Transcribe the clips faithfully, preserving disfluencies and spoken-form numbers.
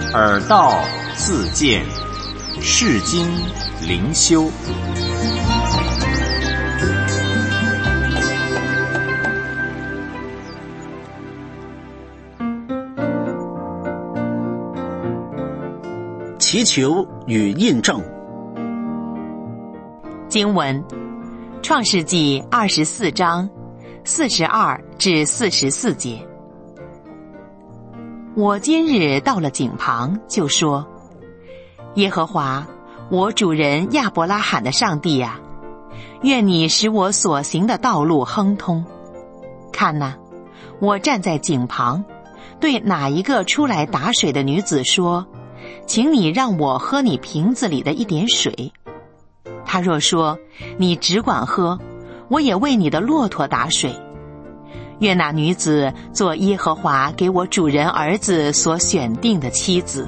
耳道自见，世经灵修。 祈求与印证。 经文：创世纪二十四章四十二至四十四节。我今日到了井旁，就说：耶和华，我主人亚伯拉罕的上帝啊，愿你使我所行的道路亨通。看哪，我站在井旁，对哪一个出来打水的女子说：请你让我喝你瓶子里的一点水。他若说：你只管喝，我也为你的骆驼打水。愿那女子做耶和华给我主人儿子所选定的妻子。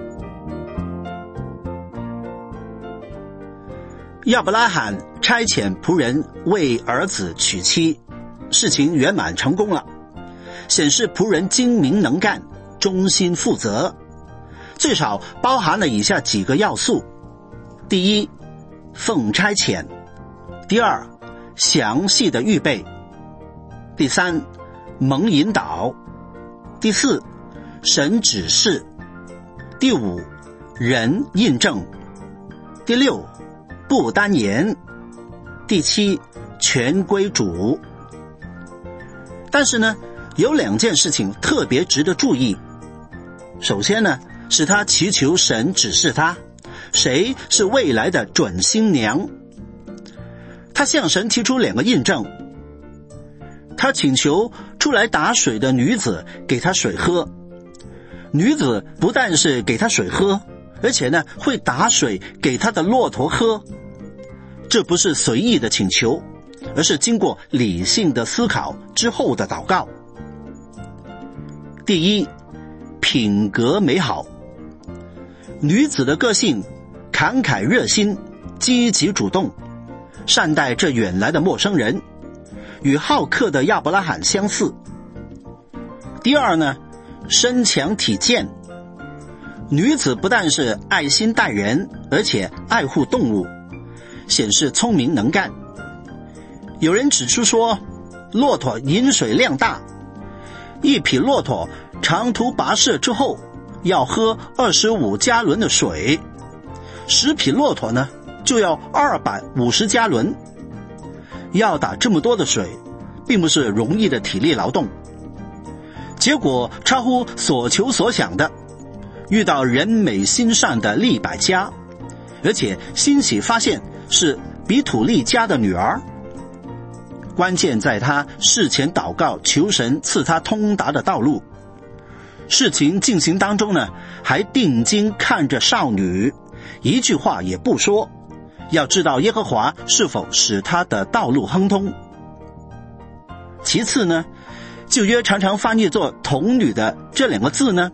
亚伯拉罕差遣仆人为儿子娶妻，事情圆满成功了，显示仆人精明能干，忠心负责，最少包含了以下几个要素：第一，奉差遣；第二，详细的预备；第三，蒙引导；第四，神指示；第五，人印证；第六，不单言；第七，全归主。但是呢，有两件事情特别值得注意。首先呢，是他祈求神指示他谁是未来的准新娘。他向神提出两个印证，他请求出来打水的女子给他水喝。女子不但是给他水喝，而且呢会打水给他的骆驼喝。这不是随意的请求，而是经过理性的思考之后的祷告。第一，品格美好。女子的个性慷慨热心，积极主动，善待这远来的陌生人，与好客的亚伯拉罕相似。第二呢，身强体健。女子不但是爱心待人，而且爱护动物，显示聪明能干。有人指出说，骆驼饮水量大，一匹骆驼长途跋涉之后要喝二十五加仑的水，十匹骆驼呢就要二百五十加仑。要打这么多的水，并不是容易的体力劳动。结果超乎所求所想的，遇到人美心善的利百加，而且欣喜发现是比土利家的女儿。关键在他事前祷告，求神赐他通达的道路。事情进行当中呢，还定睛看着少女，一句话也不说，要知道耶和华是否使他的道路亨通。其次呢，旧约常常翻译作童女的这两个字呢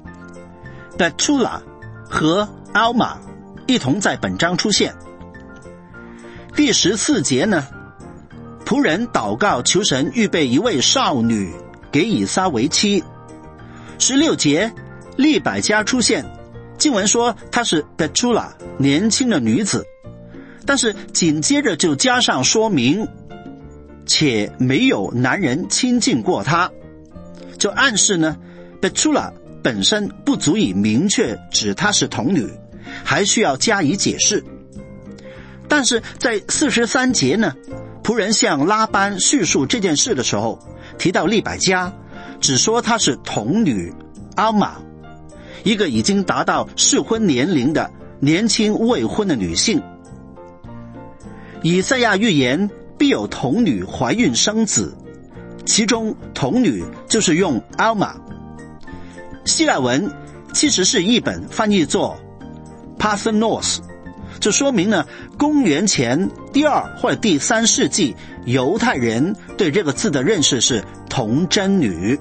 Betula 和 Alma 一同在本章出现。第十四节呢，仆人祷告求神预备一位少女给以撒为妻。十六节利百加出现，经文说她是 Betula 年轻的女子，但是紧接着就加上说明且没有男人亲近过她，就暗示呢 Betula 本身不足以明确指她是童女，还需要加以解释。但是在四十三节呢，仆人向拉班叙述这件事的时候，提到利百加，只说她是童女阿玛，一个已经达到适婚年龄的年轻未婚的女性。以赛亚预言必有童女怀孕生子，其中童女就是用阿玛。希腊文其实是译本翻译作 Parthenos， 这说明呢，公元前第二或者第三世纪犹太人对这个字的认识是童贞女。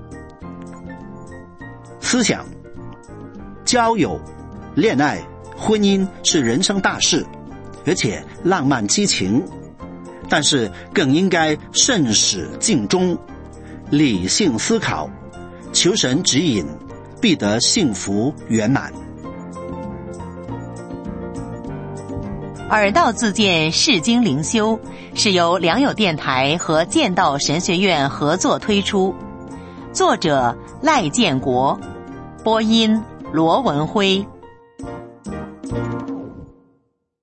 思想，交友、恋爱、婚姻是人生大事，而且浪漫激情，但是更应该慎始敬终，理性思考，求神指引， 必得幸福圆满。 耳道自荐释经灵修是由良友电台和剑道神学院合作推出，作者赖建国，播音罗文辉。